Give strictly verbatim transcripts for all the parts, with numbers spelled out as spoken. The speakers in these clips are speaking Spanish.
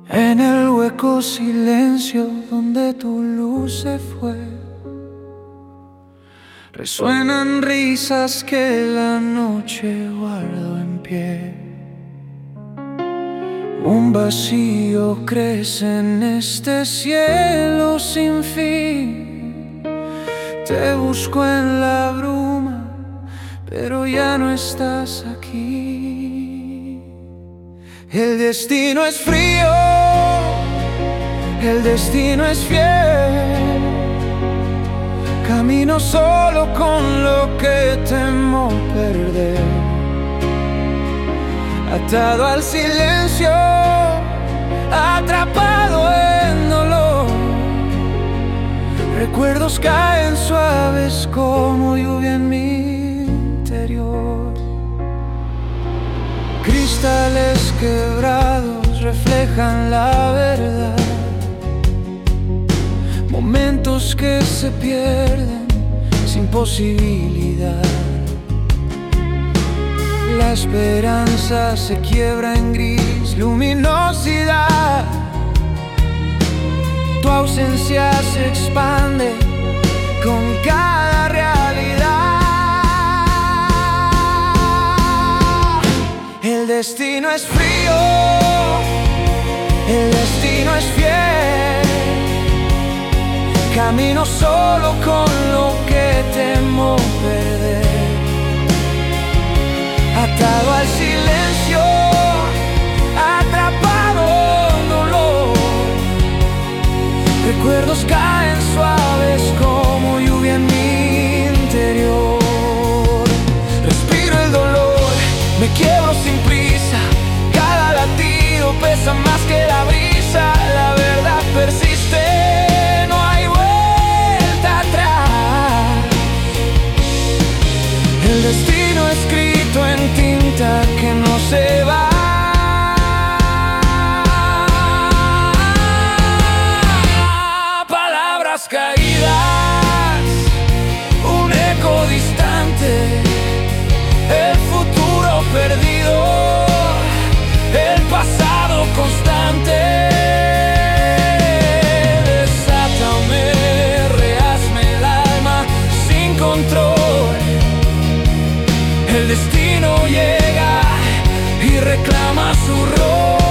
En el hueco silencio donde tu luz se fue, resuenan risas que la noche guardó en pie. Un vacío crece en este cielo sin fin. Te busco en la bruma, pero ya no estás aquí. El destino es frío, el destino es fiel. Camino solo con lo que temo perder, atado al silencio, atrapado en dolor. Recuerdos caen suaves como lluvia en mi interior. Cristales quebrados reflejan la verdad, momentos que se pierden sin posibilidad. La esperanza se quiebra en gris luminosidad. Tu ausencia se expande con cada realidad. El destino es frío, el destino es fiel. Camino solo con lo que temo perder, atado al silencio, atrapado en dolor. Recuerdos caen suaves como lluvia en mi interior. Respiro el dolor, me quiebro sin prisa. Cada latido pesa más que la brisa. La verdad persiste, no hay vuelta atrás. El destino escrito en tinta que no se va. Palabras caídas, un eco distante, el futuro perdido, el pasado constante. Desátame, rehazme el alma sin control. El destino llega y reclama su rol.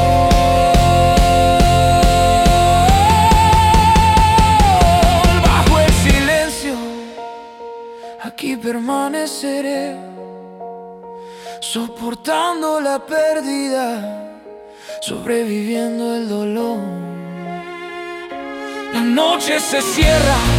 Bajo el silencio, aquí permaneceré, soportando la pérdida, sobreviviendo el dolor. La noche se cierra